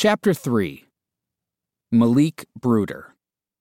Chapter 3. Malik Bruder.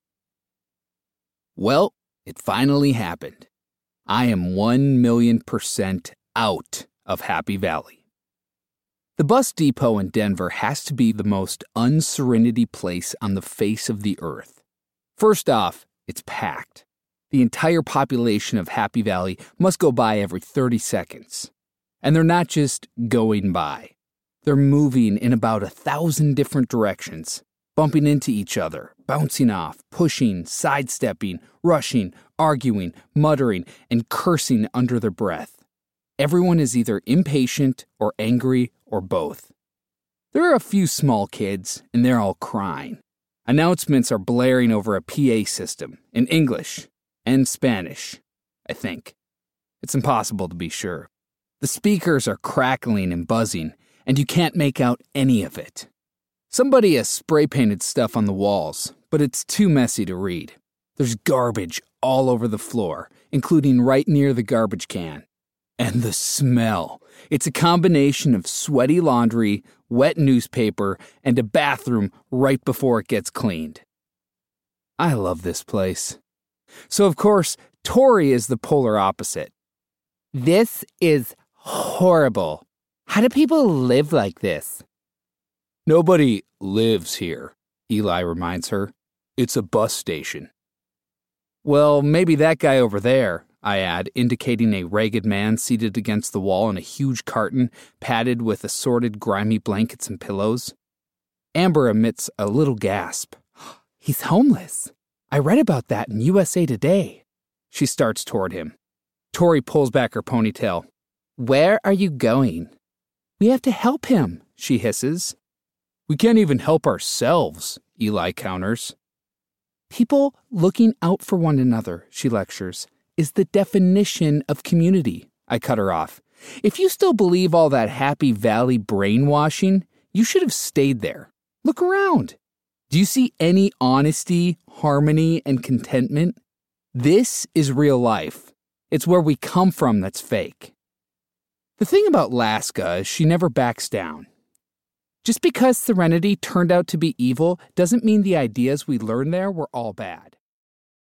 Well, it finally happened. I am 1,000,000% out of Happy Valley. The bus depot in Denver has to be the most unserenity place on the face of the earth. First off, it's packed. The entire population of Happy Valley must go by every 30 seconds. And they're not just going by. They're moving in about 1,000 different directions, bumping into each other, bouncing off, pushing, sidestepping, rushing, arguing, muttering, and cursing under their breath. Everyone is either impatient or angry or both. There are a few small kids, and they're all crying. Announcements are blaring over a PA system in English and Spanish, I think. It's impossible to be sure. The speakers are crackling and buzzing, and you can't make out any of it. Somebody has spray-painted stuff on the walls, but it's too messy to read. There's garbage all over the floor, including right near the garbage can. And the smell. It's a combination of sweaty laundry, wet newspaper, and a bathroom right before it gets cleaned. I love this place. So, of course, Tori is the polar opposite. This is horrible. How do people live like this? Nobody lives here, Eli reminds her. It's a bus station. Well, maybe that guy over there, I add, indicating a ragged man seated against the wall in a huge carton padded with assorted grimy blankets and pillows. Amber emits a little gasp. He's homeless. I read about that in USA Today. She starts toward him. Tori pulls back her ponytail. Where are you going? We have to help him, she hisses. We can't even help ourselves, Eli counters. People looking out for one another, she lectures, is the definition of community, I cut her off. If you still believe all that Happy Valley brainwashing, you should have stayed there. Look around. Do you see any honesty, harmony, and contentment? This is real life. It's where we come from that's fake. The thing about Laska is she never backs down. Just because Serenity turned out to be evil doesn't mean the ideas we learned there were all bad.